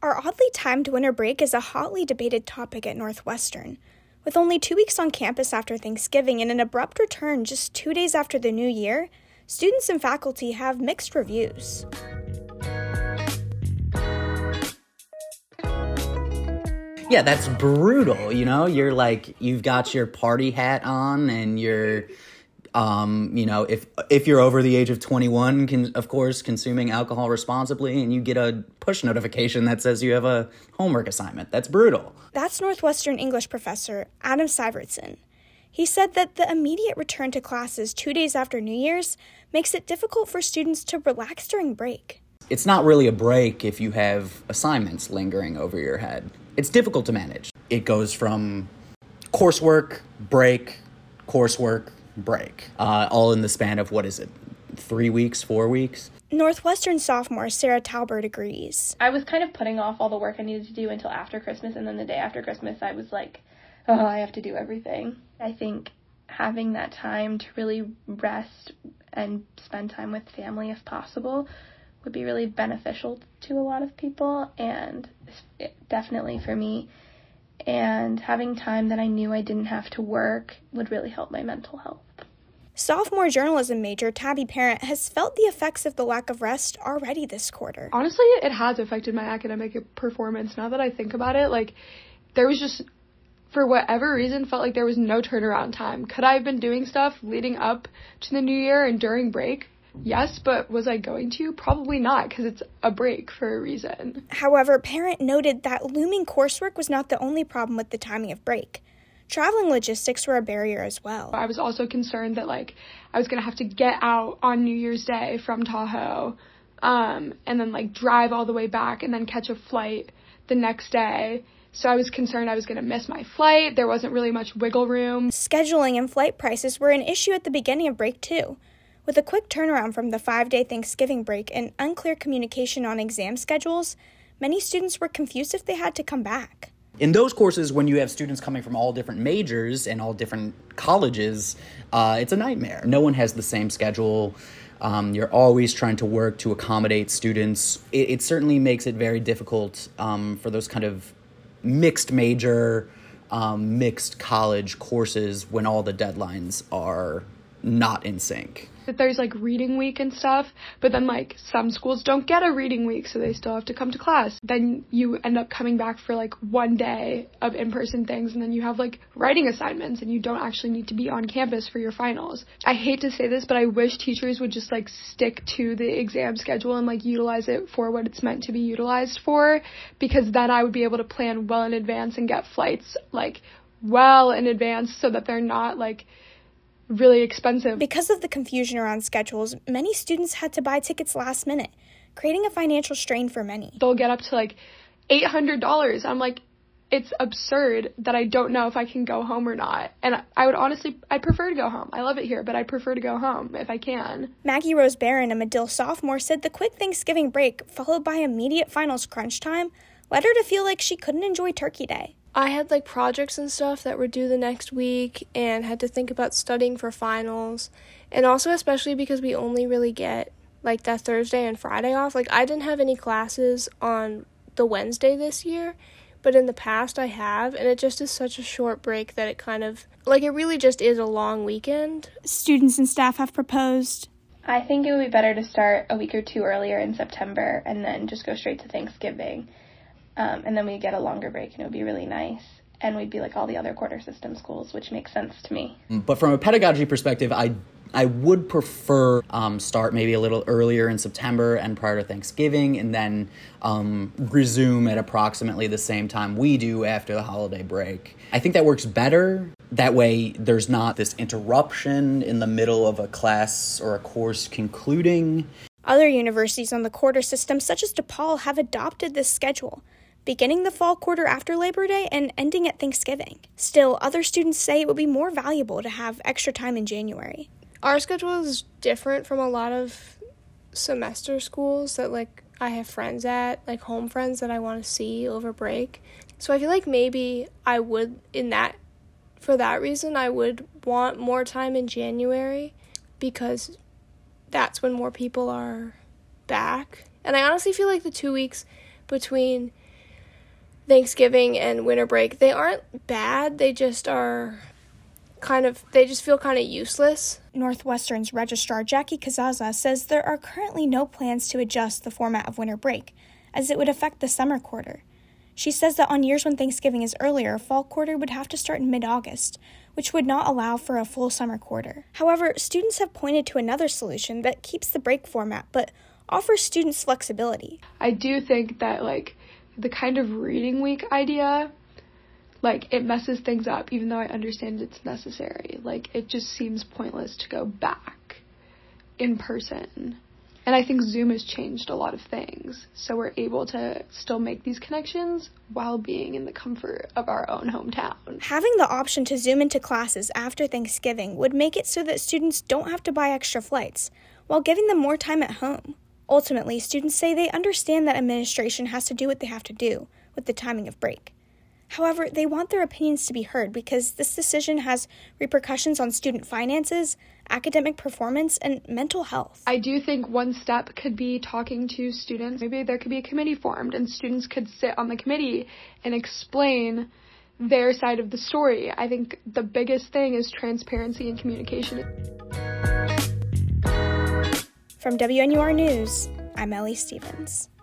Our oddly timed winter break is a hotly debated topic at Northwestern. With only 2 weeks on campus after Thanksgiving and an abrupt return just 2 days after the new year, students and faculty have mixed reviews. Yeah, that's brutal, You're you've got your party hat on and you're, if you're over the age of 21, of course, consuming alcohol responsibly, and you get a push notification that says you have a homework assignment. That's brutal. That's Northwestern English professor Adam Syvertson. He said that the immediate return to classes 2 days after New Year's makes it difficult for students to relax during break. It's not really a break if you have assignments lingering over your head. It's difficult to manage. It goes from coursework, break, coursework, break, all in the span of, 3 weeks, 4 weeks? Northwestern sophomore Sarah Talbert agrees. I was kind of putting off all the work I needed to do until after Christmas, and then the day after Christmas I was like, oh, I have to do everything. I think having that time to really rest and spend time with family if possible would be really beneficial to a lot of people, and definitely for me. And having time that I knew I didn't have to work would really help my mental health. Sophomore journalism major Tabby Parent has felt the effects of the lack of rest already this quarter. Honestly, it has affected my academic performance. Now that I think about it, there was just, for whatever reason, felt like there was no turnaround time. Could I have been doing stuff leading up to the new year and during break? Yes, but was I going to? Probably not, because it's a break for a reason. However, Parent noted that looming coursework was not the only problem with the timing of break. Traveling logistics were a barrier as well. I was also concerned that, I was going to have to get out on New Year's Day from Tahoe, and then, drive all the way back and then catch a flight the next day. So I was concerned I was going to miss my flight. There wasn't really much wiggle room. Scheduling and flight prices were an issue at the beginning of break, too. With a quick turnaround from the 5-day Thanksgiving break and unclear communication on exam schedules, many students were confused if they had to come back. In those courses, when you have students coming from all different majors and all different colleges, it's a nightmare. No one has the same schedule. You're always trying to work to accommodate students. It certainly makes it very difficult for those kind of mixed major, mixed college courses when all the deadlines are not in sync. That there's reading week and stuff, but then some schools don't get a reading week, so they still have to come to class. Then you end up coming back for 1 day of in-person things, and then you have writing assignments, and you don't actually need to be on campus for your finals. I hate to say this, but I wish teachers would just stick to the exam schedule and utilize it for what it's meant to be utilized for, because then I would be able to plan well in advance and get flights well in advance so that they're not really expensive. Because of the confusion around schedules, many students had to buy tickets last minute, creating a financial strain for many. They'll get up to $800. I'm it's absurd that I don't know if I can go home or not. And I prefer to go home. I love it here, but I prefer to go home if I can. Maggie Rose Barron, a Medill sophomore, said the quick Thanksgiving break, followed by immediate finals crunch time, led her to feel like she couldn't enjoy Turkey Day. I had projects and stuff that were due the next week and had to think about studying for finals. And also especially because we only really get that Thursday and Friday off. I didn't have any classes on the Wednesday this year, but in the past I have, and it just is such a short break that it kind of it really just is a long weekend. Students and staff have proposed. I think it would be better to start a week or two earlier in September and then just go straight to Thanksgiving. And then we'd get a longer break, and it would be really nice. And we'd be like all the other quarter system schools, which makes sense to me. But from a pedagogy perspective, I would prefer start maybe a little earlier in September and prior to Thanksgiving, and then resume at approximately the same time we do after the holiday break. I think that works better. That way there's not this interruption in the middle of a class or a course concluding. Other universities on the quarter system, such as DePaul, have adopted this schedule, beginning the fall quarter after Labor Day and ending at Thanksgiving. Still, other students say it would be more valuable to have extra time in January. Our schedule is different from a lot of semester schools that I have friends at, home friends that I want to see over break. So I feel maybe I would, for that reason, I would want more time in January, because that's when more people are back. And I honestly feel the 2 weeks between Thanksgiving and winter break, they aren't bad, they just feel kind of useless. Northwestern's registrar Jackie Kazaza says there are currently no plans to adjust the format of winter break, as it would affect the summer quarter. She says that on years when Thanksgiving is earlier, fall quarter would have to start in mid-August, which would not allow for a full summer quarter. However, students have pointed to another solution that keeps the break format, but offers students flexibility. I do think that, the kind of reading week idea, it messes things up, even though I understand it's necessary. It just seems pointless to go back in person. And I think Zoom has changed a lot of things, so we're able to still make these connections while being in the comfort of our own hometown. Having the option to Zoom into classes after Thanksgiving would make it so that students don't have to buy extra flights, while giving them more time at home. Ultimately, students say they understand that administration has to do what they have to do with the timing of break. However, they want their opinions to be heard because this decision has repercussions on student finances, academic performance, and mental health. I do think one step could be talking to students. Maybe there could be a committee formed and students could sit on the committee and explain their side of the story. I think the biggest thing is transparency and communication. From WNUR News, I'm Ellie Stevens.